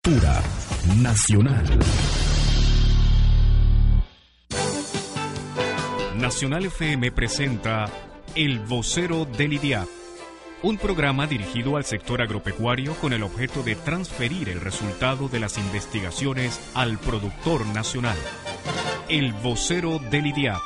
Cultura nacional. Nacional FM presenta El Vocero del IDIAP, un programa dirigido al sector agropecuario con el objeto de transferir el resultado de las investigaciones al productor nacional. El Vocero del IDIAP.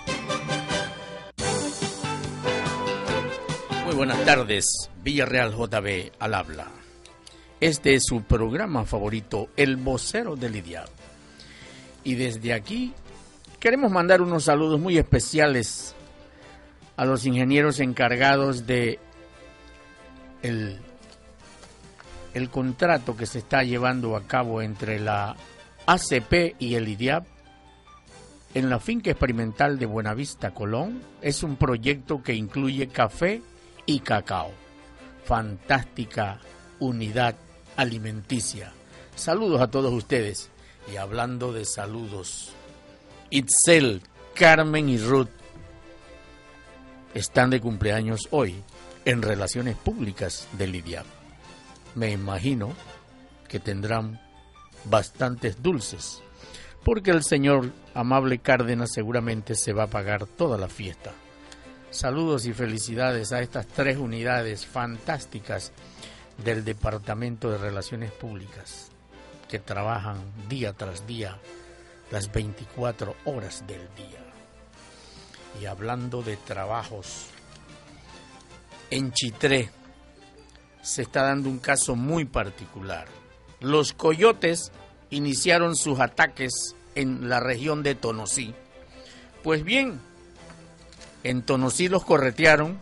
Muy buenas tardes, Villarreal JB al habla. Este es su programa favorito, El Vocero del IDIAP. Y desde aquí queremos mandar unos saludos muy especiales a los ingenieros encargados de el contrato que se está llevando a cabo entre la ACP y el IDIAP en la finca experimental de Buenavista, Colón. Es un proyecto que incluye café y cacao. Fantástica unidad alimenticia. Saludos a todos ustedes. Y hablando de saludos, Itzel, Carmen y Ruth están de cumpleaños hoy en Relaciones Públicas del IDIAP. Me imagino que tendrán bastantes dulces, porque el señor Amable Cárdenas seguramente se va a pagar toda la fiesta. Saludos y felicidades a estas tres unidades fantásticas del Departamento de Relaciones Públicas que trabajan día tras día las 24 horas del día. Y hablando de trabajos, en Chitré se está dando un caso muy particular. Los coyotes iniciaron sus ataques en la región de Tonosí. Pues bien, en Tonosí los corretearon,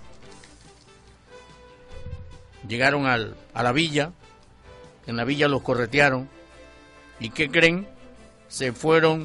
llegaron a la villa, en la villa los corretearon, ¿y qué creen? Se fueron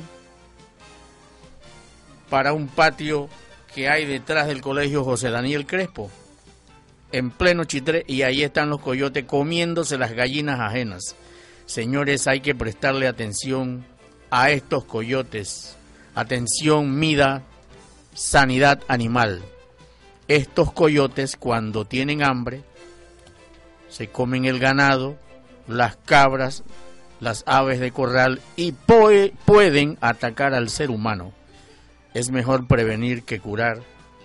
para un patio que hay detrás del colegio José Daniel Crespo, en pleno Chitré, y ahí están los coyotes comiéndose las gallinas ajenas. Señores, hay que prestarle atención a estos coyotes. Atención, MIDA, sanidad animal. Estos coyotes, cuando tienen hambre, se comen el ganado, las cabras, las aves de corral y pueden atacar al ser humano. Es mejor prevenir que curar.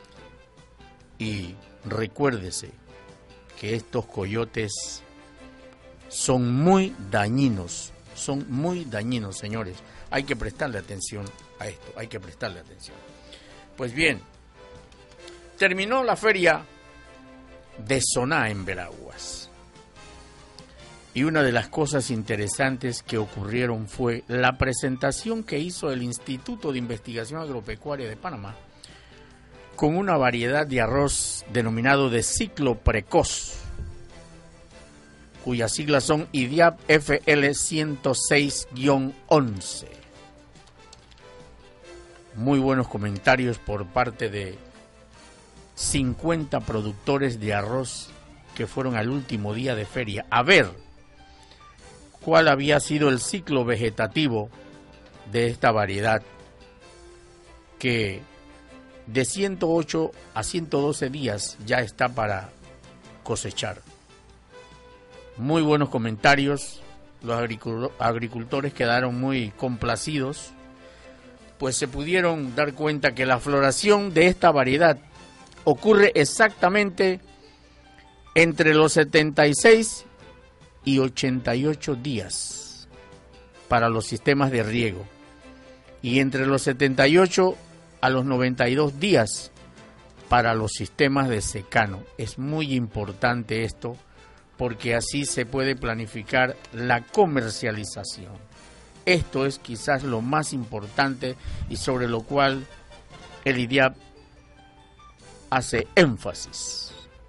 Y recuérdese que estos coyotes son muy dañinos, señores. Hay que prestarle atención a esto, hay que prestarle atención. Pues bien, terminó la feria de Soná en Veraguas. Y una de las cosas interesantes que ocurrieron fue la presentación que hizo el Instituto de Investigación Agropecuaria de Panamá con una variedad de arroz denominado de ciclo precoz, cuyas siglas son IDIAP FL 106-11. Muy buenos comentarios por parte de 50 productores de arroz que fueron al último día de feria a ver cuál había sido el ciclo vegetativo de esta variedad, que de 108 a 112 días ya está para cosechar. Muy buenos comentarios, los agricultores quedaron muy complacidos, pues se pudieron dar cuenta que la floración de esta variedad ocurre exactamente entre los 76 y 88 días para los sistemas de riego, y entre los 78 a los 92 días para los sistemas de secano. Es muy importante esto, porque así se puede planificar la comercialización. Esto es quizás lo más importante y sobre lo cual el IDIAP hace énfasis.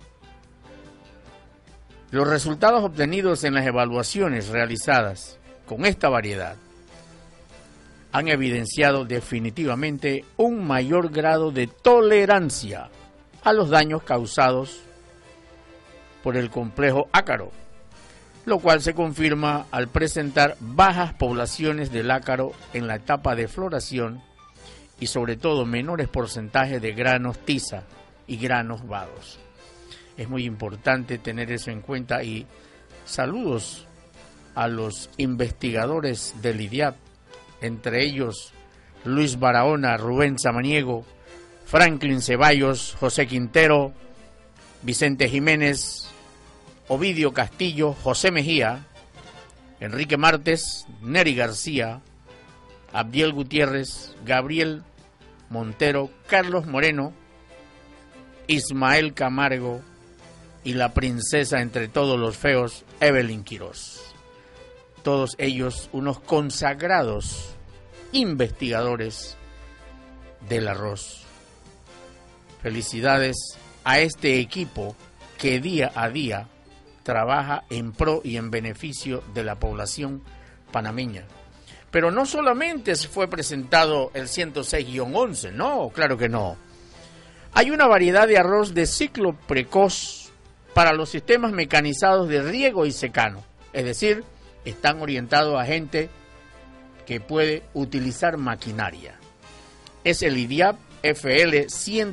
Los resultados obtenidos en las evaluaciones realizadas con esta variedad han evidenciado definitivamente un mayor grado de tolerancia a los daños causados por el complejo ácaro, lo cual se confirma al presentar bajas poblaciones del ácaro en la etapa de floración y sobre todo menores porcentajes de granos tiza y granos vados. Es muy importante tener eso en cuenta y saludos a los investigadores del IDIAP, entre ellos Luis Barahona, Rubén Samaniego, Franklin Ceballos, José Quintero, Vicente Jiménez, Ovidio Castillo, José Mejía, Enrique Martes, Neri García, Abdiel Gutiérrez, Gabriel Montero, Carlos Moreno, Ismael Camargo y la princesa entre todos los feos, Evelyn Quirós. Todos ellos unos consagrados investigadores del arroz. Felicidades a este equipo que día a día trabaja en pro y en beneficio de la población panameña. Pero no solamente fue presentado el 106-11, no, claro que no. Hay una variedad de arroz de ciclo precoz para los sistemas mecanizados de riego y secano, es decir, están orientados a gente que puede utilizar maquinaria. Es el IDIAP FL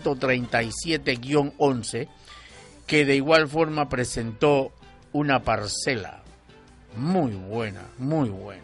137-11, que de igual forma presentó una parcela muy buena, muy buena.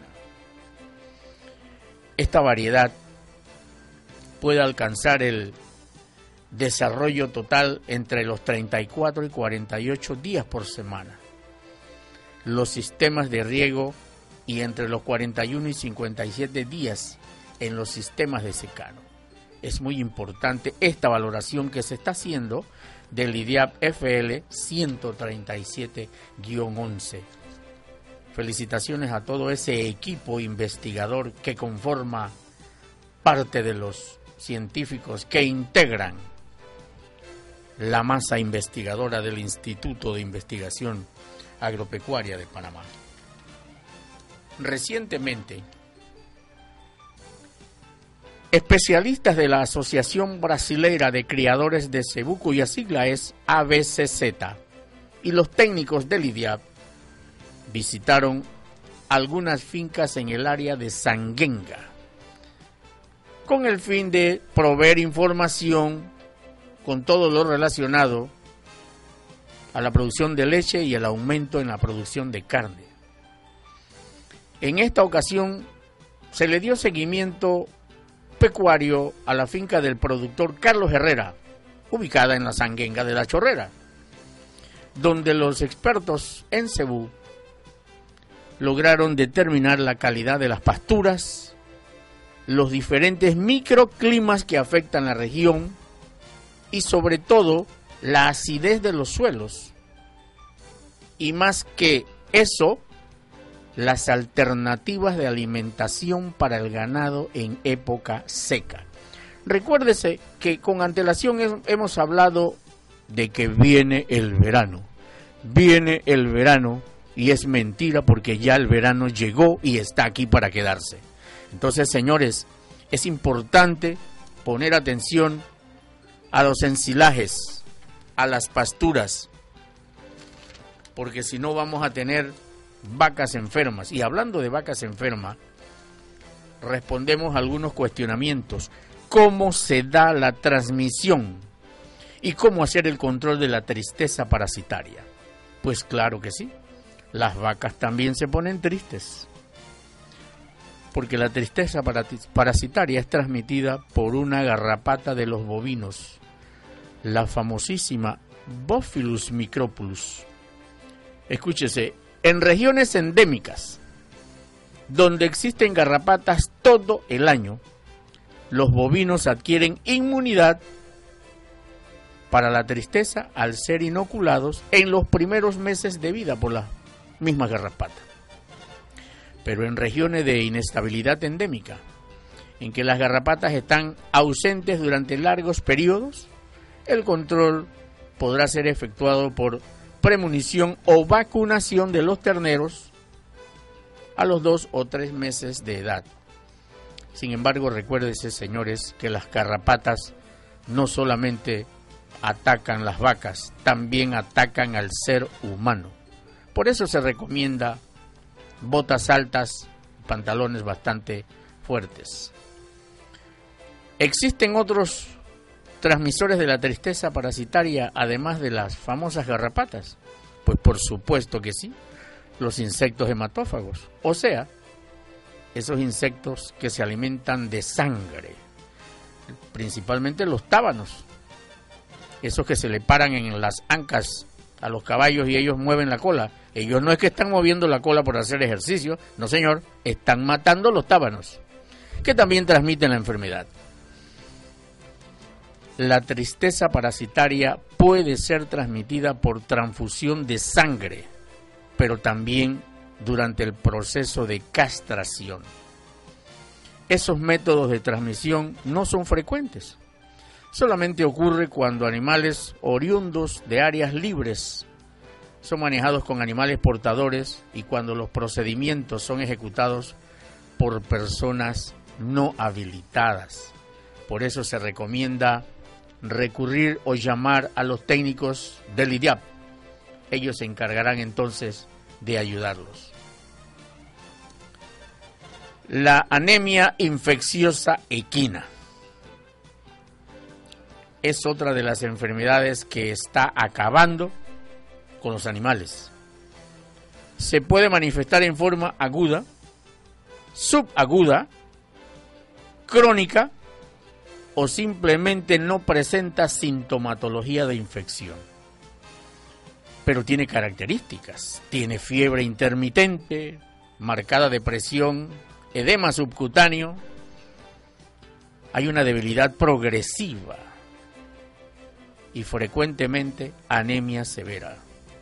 Esta variedad puede alcanzar el desarrollo total entre los 34 y 48 días por semana. Los sistemas de riego y entre los 41 y 57 días en los sistemas de secano. Es muy importante esta valoración que se está haciendo del IDIAP FL 137-11. Felicitaciones a todo ese equipo investigador que conforma parte de los científicos que integran la masa investigadora del Instituto de Investigación Agropecuaria de Panamá. Recientemente, especialistas de la Asociación Brasileira de Criadores de Cebú, cuya sigla es ABCZ, y los técnicos del IDIAP visitaron algunas fincas en el área de Sanguenga con el fin de proveer información con todo lo relacionado a la producción de leche y el aumento en la producción de carne. En esta ocasión se le dio seguimiento pecuario a la finca del productor Carlos Herrera, ubicada en la Sanguenga de la Chorrera, donde los expertos en cebú lograron determinar la calidad de las pasturas, los diferentes microclimas que afectan la región y sobre todo la acidez de los suelos. Y más que eso, las alternativas de alimentación para el ganado en época seca. Recuérdese que con antelación hemos hablado de que viene el verano. Viene el verano y es mentira porque ya el verano llegó y está aquí para quedarse. Entonces, señores, es importante poner atención a los ensilajes, a las pasturas, porque si no vamos a tener vacas enfermas. Y hablando de vacas enfermas, respondemos a algunos cuestionamientos. ¿Cómo se da la transmisión? ¿Y cómo hacer el control de la tristeza parasitaria? Pues claro que sí, las vacas también se ponen tristes, porque la tristeza parasitaria es transmitida por una garrapata de los bovinos, la famosísima Bophilis micropulus. Escúchese, en regiones endémicas, donde existen garrapatas todo el año, los bovinos adquieren inmunidad para la tristeza al ser inoculados en los primeros meses de vida por las mismas garrapatas. Pero en regiones de inestabilidad endémica, en que las garrapatas están ausentes durante largos periodos, el control podrá ser efectuado por premunición o vacunación de los terneros a los 2 o 3 meses de edad. Sin embargo, recuérdense, señores, que las garrapatas no solamente atacan las vacas, también atacan al ser humano. Por eso se recomienda botas altas, pantalones bastante fuertes. ¿Existen otros transmisores de la tristeza parasitaria además de las famosas garrapatas? Pues por supuesto que sí. los insectos hematófagos, o sea, esos insectos que se alimentan de sangre, principalmente los tábanos, esos que se le paran en las ancas a los caballos y ellos mueven la cola. Ellos no es que están moviendo la cola por hacer ejercicio, no señor, están matando los tábanos, que también transmiten la enfermedad. La tristeza parasitaria puede ser transmitida por transfusión de sangre, pero también durante el proceso de castración. Esos métodos de transmisión no son frecuentes. Solamente ocurre cuando animales oriundos de áreas libres son manejados con animales portadores y cuando los procedimientos son ejecutados por personas no habilitadas. Por eso se recomienda recurrir o llamar a los técnicos del IDIAP. Ellos se encargarán entonces de ayudarlos. La anemia infecciosa equina es otra de las enfermedades que está acabando con los animales. Se puede manifestar en forma aguda, subaguda, crónica o simplemente no presenta sintomatología de infección. Pero tiene características. Tiene fiebre intermitente, marcada depresión, edema subcutáneo. Hay una debilidad progresiva y frecuentemente anemia severa.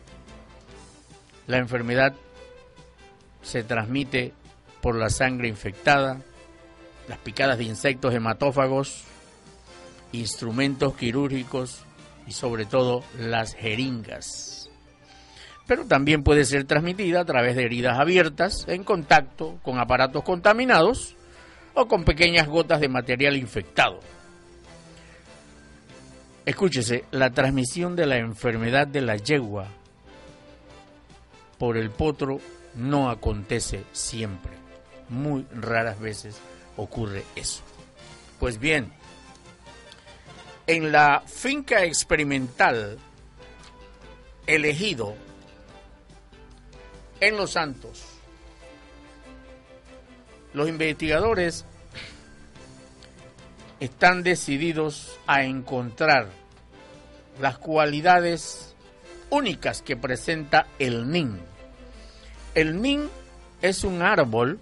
La enfermedad se transmite por la sangre infectada, las picadas de insectos hematófagos, instrumentos quirúrgicos y sobre todo las jeringas. Pero también puede ser transmitida a través de heridas abiertas en contacto con aparatos contaminados o con pequeñas gotas de material infectado. Escúchese, la transmisión de la enfermedad de la yegua por el potro no acontece siempre. Muy raras veces ocurre eso. Pues bien, en la finca experimental El Ejido, en Los Santos, los investigadores están decididos a encontrar las cualidades únicas que presenta el nin. El nin es un árbol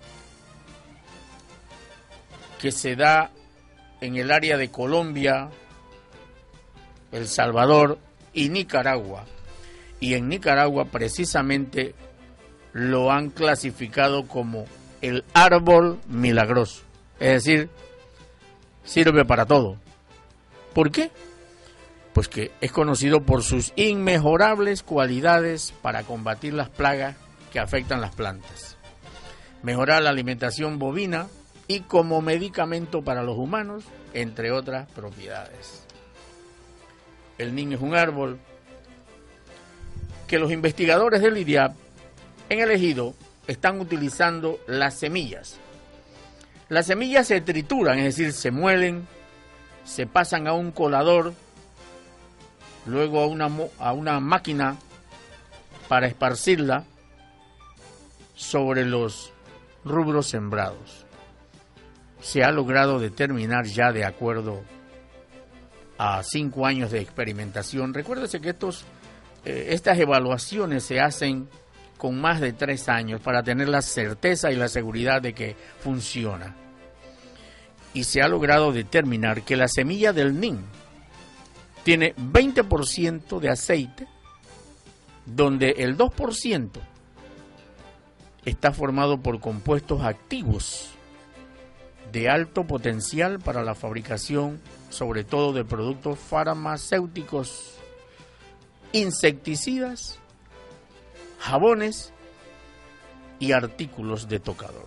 que se da en el área de Colombia, El Salvador y Nicaragua. Y en Nicaragua precisamente lo han clasificado como el árbol milagroso. Es decir, sirve para todo. ¿Por qué? Pues que es conocido por sus inmejorables cualidades para combatir las plagas que afectan las plantas, mejorar la alimentación bovina y como medicamento para los humanos, entre otras propiedades. El nin es un árbol que los investigadores del IDIAP en El Ejido están utilizando las semillas. Las semillas se trituran, es decir, se muelen, se pasan a un colador, luego a una máquina para esparcirla sobre los rubros sembrados. Se ha logrado determinar ya, de acuerdo a 5 años de experimentación. Recuérdese que estas evaluaciones se hacen con más de 3 años para tener la certeza y la seguridad de que funciona. Y se ha logrado determinar que la semilla del nin tiene 20% de aceite, donde el 2% está formado por compuestos activos de alto potencial para la fabricación, sobre todo de productos farmacéuticos, insecticidas, jabones y artículos de tocador.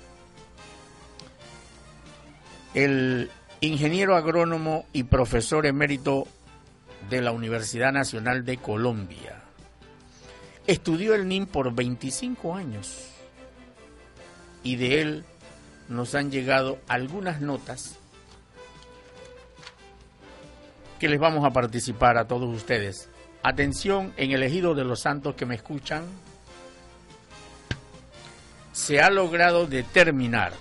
El ingeniero agrónomo y profesor emérito de la Universidad Nacional de Colombia estudió el nin por 25 años y de él nos han llegado algunas notas que les vamos a participar a todos ustedes. Atención en El Ejido de Los Santos que me escuchan, se ha logrado determinar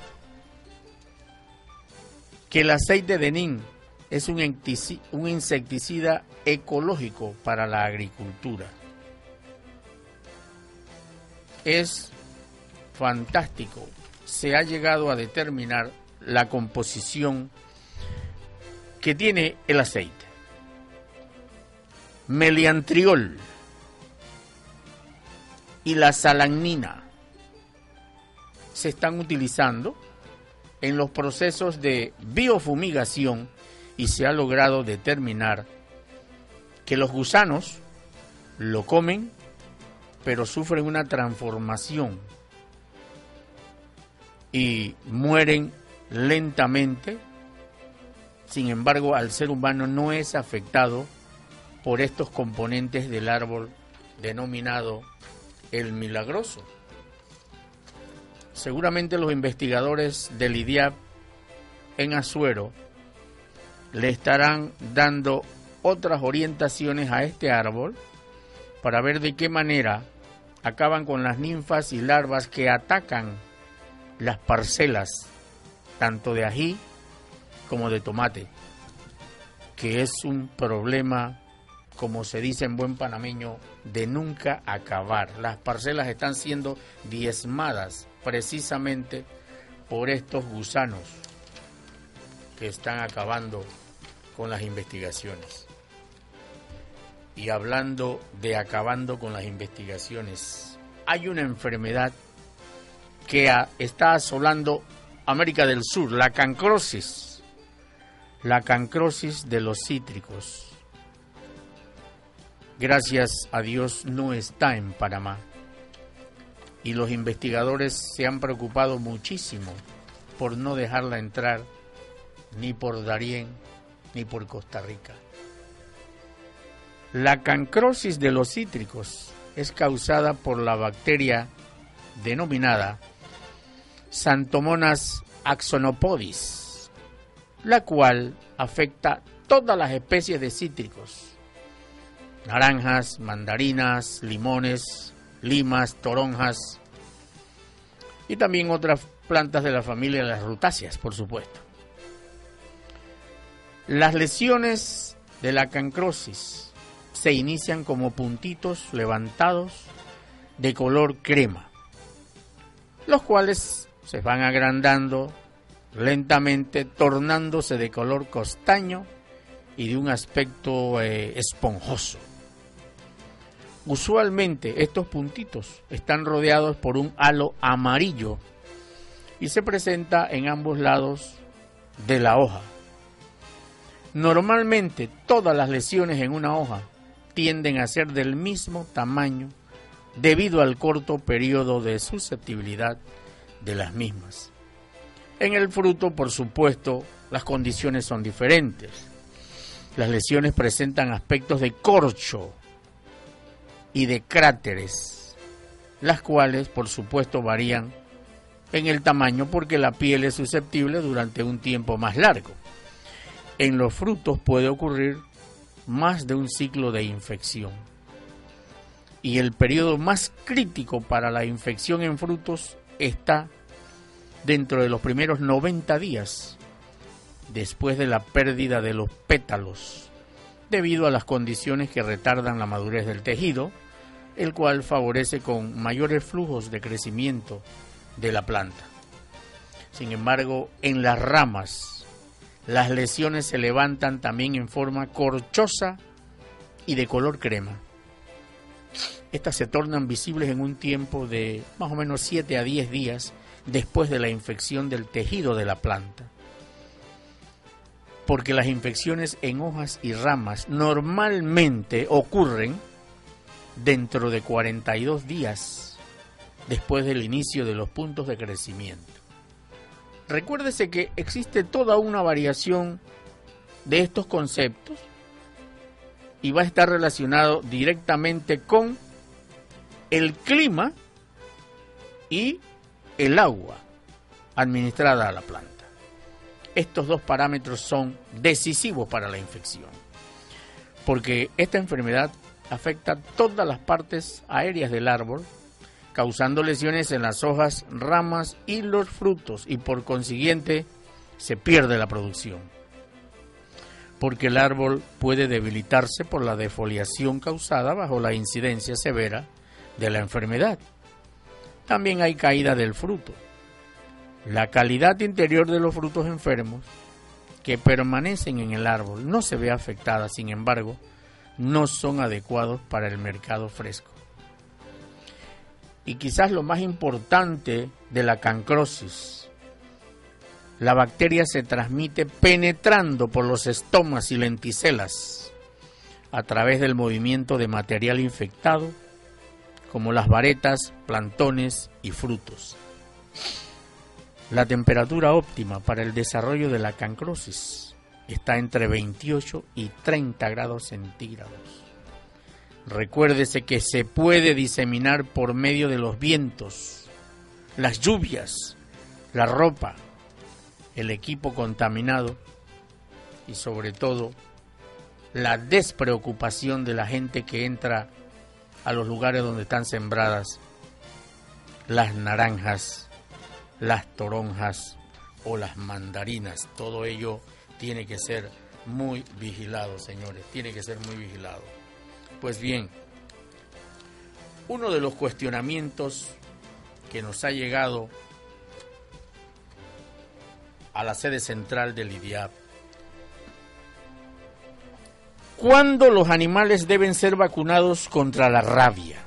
que el aceite de neem es un insecticida ecológico para la agricultura. Es fantástico. Se ha llegado a determinar la composición que tiene el aceite. Meliantriol y la salanina se están utilizando en los procesos de biofumigación y se ha logrado determinar que los gusanos lo comen, pero sufren una transformación y mueren lentamente. Sin embargo, al ser humano no es afectado por estos componentes del árbol denominado el milagroso. Seguramente los investigadores del IDIAP en Azuero le estarán dando otras orientaciones a este árbol para ver de qué manera acaban con las ninfas y larvas que atacan las parcelas, tanto de ají como de tomate, que es un problema, como se dice en buen panameño, de nunca acabar. Las parcelas están siendo diezmadas precisamente por estos gusanos que están acabando con las investigaciones. Y hablando de acabando con las investigaciones, hay una enfermedad que está asolando América del Sur, la cancrosis de los cítricos. Gracias a Dios no está en Panamá. Y los investigadores se han preocupado muchísimo por no dejarla entrar ni por Darién ni por Costa Rica. La cancrosis de los cítricos es causada por la bacteria denominada Xanthomonas axonopodis, la cual afecta todas las especies de cítricos: naranjas, mandarinas, limones, limas, toronjas y también otras plantas de la familia de las rutáceas, por supuesto. Las lesiones de la cancrosis se inician como puntitos levantados de color crema, los cuales se van agrandando lentamente, tornándose de color castaño y de un aspecto esponjoso. Usualmente estos puntitos están rodeados por un halo amarillo y se presenta en ambos lados de la hoja. Normalmente todas las lesiones en una hoja tienden a ser del mismo tamaño debido al corto periodo de susceptibilidad de las mismas. En el fruto, por supuesto, las condiciones son diferentes. Las lesiones presentan aspectos de corcho y de cráteres, las cuales, por supuesto, varían en el tamaño porque la piel es susceptible durante un tiempo más largo. En los frutos puede ocurrir más de un ciclo de infección. Y el periodo más crítico para la infección en frutos está dentro de los primeros 90 días, después de la pérdida de los pétalos, debido a las condiciones que retardan la madurez del tejido, el cual favorece con mayores flujos de crecimiento de la planta. Sin embargo, en las ramas, las lesiones se levantan también en forma corchosa y de color crema. Estas se tornan visibles en un tiempo de más o menos 7 a 10 días después de la infección del tejido de la planta. Porque las infecciones en hojas y ramas normalmente ocurren dentro de 42 días después del inicio de los puntos de crecimiento. Recuérdese que existe toda una variación de estos conceptos y va a estar relacionado directamente con el clima y el agua administrada a la planta. Estos dos parámetros son decisivos para la infección, porque esta enfermedad afecta todas las partes aéreas del árbol, causando lesiones en las hojas, ramas y los frutos, y por consiguiente se pierde la producción, porque el árbol puede debilitarse por la defoliación causada bajo la incidencia severa de la enfermedad. También hay caída del fruto. La calidad interior de los frutos enfermos que permanecen en el árbol no se ve afectada, sin embargo, no son adecuados para el mercado fresco. Y quizás lo más importante de la cancrosis, la bacteria se transmite penetrando por los estomas y lenticelas a través del movimiento de material infectado, como las varetas, plantones y frutos. La temperatura óptima para el desarrollo de la cancrosis está entre 28 y 30 grados centígrados. Recuérdese que se puede diseminar por medio de los vientos, las lluvias, la ropa, el equipo contaminado y sobre todo la despreocupación de la gente que entra a los lugares donde están sembradas las naranjas, las toronjas o las mandarinas. Todo ello tiene que ser muy vigilado, señores, tiene que ser muy vigilado. Pues bien, uno de los cuestionamientos que nos ha llegado a la sede central del IDIAP: ¿cuándo los animales deben ser vacunados contra la rabia?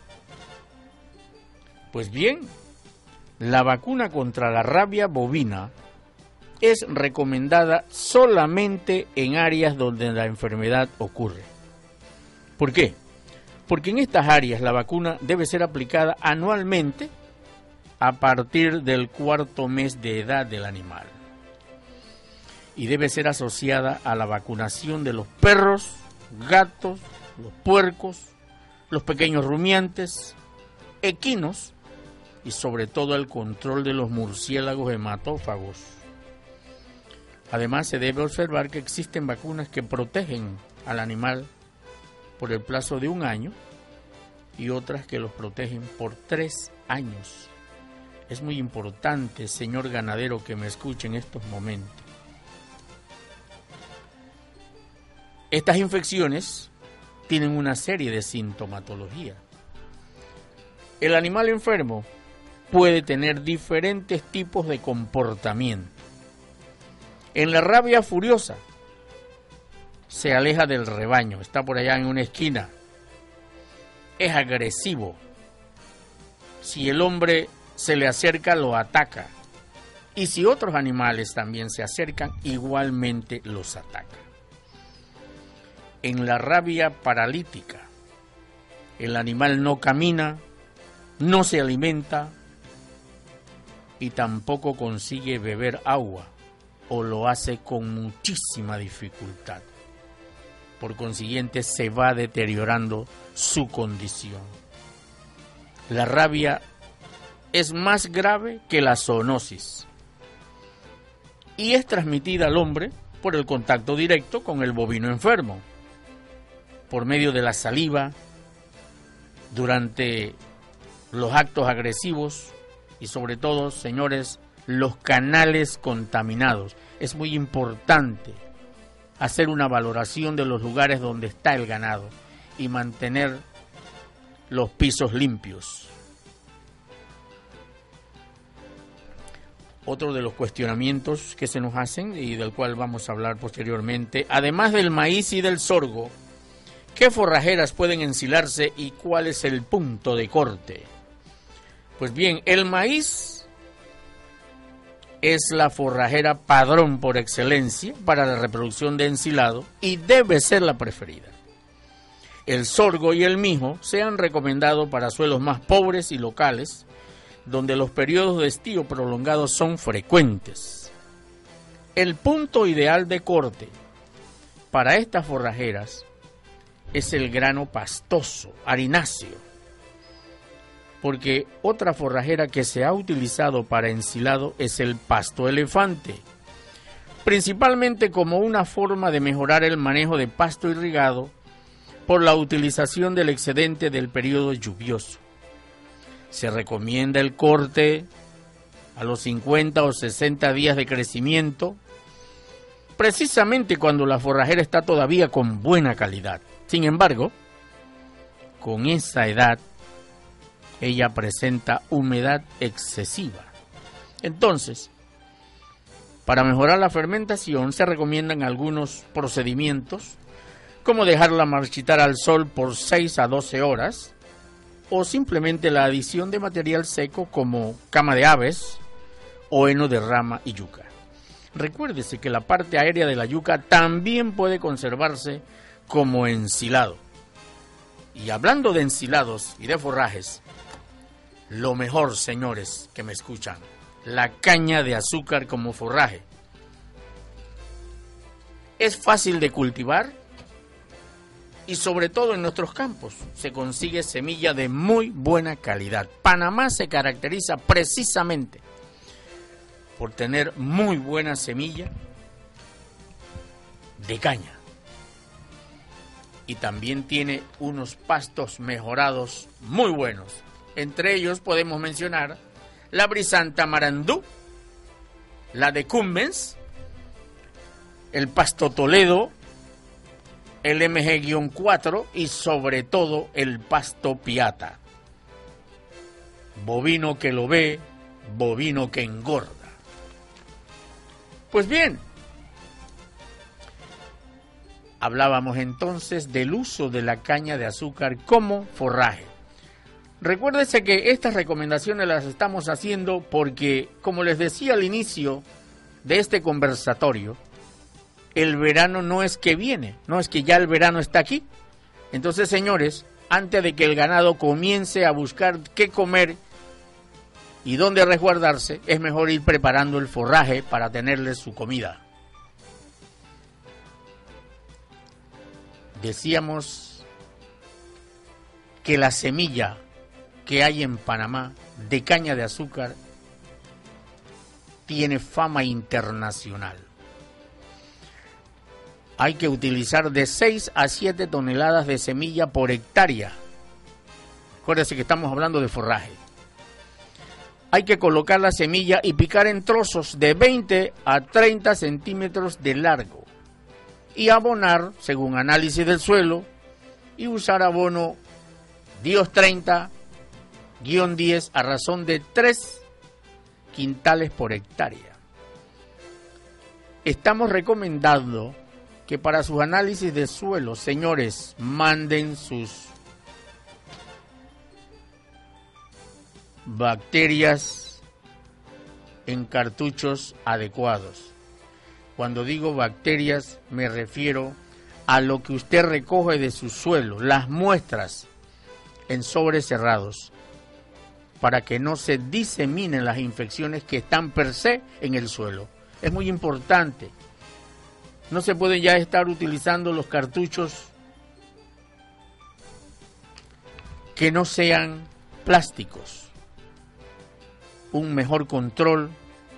Pues bien, la vacuna contra la rabia bovina es recomendada solamente en áreas donde la enfermedad ocurre. ¿Por qué? Porque en estas áreas la vacuna debe ser aplicada anualmente a partir del 4º mes de edad del animal. Y debe ser asociada a la vacunación de los perros, gatos, los puercos, los pequeños rumiantes, equinos y sobre todo el control de los murciélagos hematófagos. Además, se debe observar que existen vacunas que protegen al animal por el plazo de 1 año y otras que los protegen por 3 años. Es muy importante, señor ganadero, que me escuche en estos momentos. Estas infecciones tienen una serie de sintomatología. El animal enfermo puede tener diferentes tipos de comportamiento. En la rabia furiosa, se aleja del rebaño, está por allá en una esquina, es agresivo. Si el hombre se le acerca, lo ataca. Y si otros animales también se acercan, igualmente los ataca. En la rabia paralítica, el animal no camina, no se alimenta y tampoco consigue beber agua, o lo hace con muchísima dificultad. Por consiguiente, se va deteriorando su condición. La rabia es más grave que la zoonosis y es transmitida al hombre por el contacto directo con el bovino enfermo, por medio de la saliva, durante los actos agresivos y sobre todo, señores, los canales contaminados. Es muy importante hacer una valoración de los lugares donde está el ganado y mantener los pisos limpios. Otro de los cuestionamientos que se nos hacen y del cual vamos a hablar posteriormente: además del maíz y del sorgo, ¿qué forrajeras pueden ensilarse y cuál es el punto de corte? Pues bien, el maíz es la forrajera padrón por excelencia para la reproducción de ensilado y debe ser la preferida. El sorgo y el mijo se han recomendado para suelos más pobres y locales, donde los periodos de estío prolongados son frecuentes. El punto ideal de corte para estas forrajeras es el grano pastoso, harináceo, porque otra forrajera que se ha utilizado para ensilado es el pasto elefante, principalmente como una forma de mejorar el manejo de pasto irrigado por la utilización del excedente del periodo lluvioso. Se recomienda el corte a los 50 o 60 días de crecimiento, precisamente cuando la forrajera está todavía con buena calidad. Sin embargo, con esa edad, ella presenta humedad excesiva. Entonces, para mejorar la fermentación se recomiendan algunos procedimientos, como dejarla marchitar al sol por 6 a 12 horas, o simplemente la adición de material seco como cama de aves o heno de rama y yuca. Recuérdese que la parte aérea de la yuca también puede conservarse como ensilado. Y hablando de ensilados y de forrajes, lo mejor, señores que me escuchan, la caña de azúcar como forraje. Es fácil de cultivar y sobre todo en nuestros campos se consigue semilla de muy buena calidad. Panamá se caracteriza precisamente por tener muy buena semilla de caña. Y también tiene unos pastos mejorados muy buenos. Entre ellos podemos mencionar la Brisanta Marandú, la de Cumbens, el pasto Toledo, el MG-4 y sobre todo el pasto Piata. Bovino que lo ve, bovino que engorda. Pues bien, hablábamos entonces del uso de la caña de azúcar como forraje. Recuérdese que estas recomendaciones las estamos haciendo porque, como les decía al inicio de este conversatorio, el verano no es que viene, no es que ya el verano está aquí. Entonces, señores, antes de que el ganado comience a buscar qué comer y dónde resguardarse, es mejor ir preparando el forraje para tenerles su comida. Decíamos que la semilla que hay en Panamá de caña de azúcar tiene fama internacional. Hay que utilizar de 6 a 7 toneladas de semilla por hectárea. Acuérdense que estamos hablando de forraje. Hay que colocar la semilla y picar en trozos de 20 a 30 centímetros de largo. Y abonar según análisis del suelo y usar abono Dios 30-10 a razón de 3 quintales por hectárea. Estamos recomendando que para sus análisis de suelo, señores, manden sus bacterias en cartuchos adecuados. Cuando digo bacterias me refiero a lo que usted recoge de su suelo, las muestras en sobres cerrados, para que no se diseminen las infecciones que están per se en el suelo. Es muy importante. No se puede ya estar utilizando los cartuchos que no sean plásticos. Un mejor control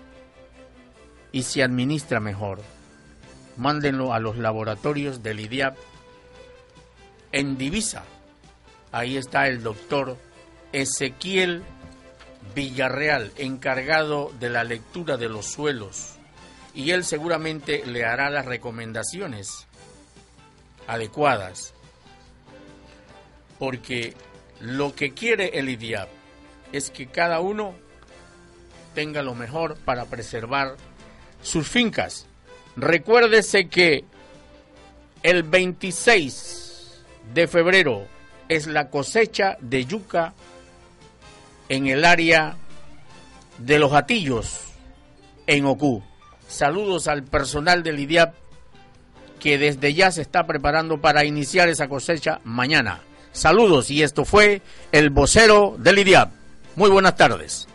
y se administra mejor. Mándenlo a los laboratorios del IDIAP en Divisa. Ahí está el doctor Ezequiel Villarreal, encargado de la lectura de los suelos. Y él seguramente le hará las recomendaciones adecuadas. Porque lo que quiere el IDIAP es que cada uno tenga lo mejor para preservar sus fincas. Recuérdese que el 26 de febrero es la cosecha de yuca en el área de Los Hatillos, en Ocú. Saludos al personal del IDIAP que desde ya se está preparando para iniciar esa cosecha mañana. Saludos, y esto fue el vocero del IDIAP. Muy buenas tardes.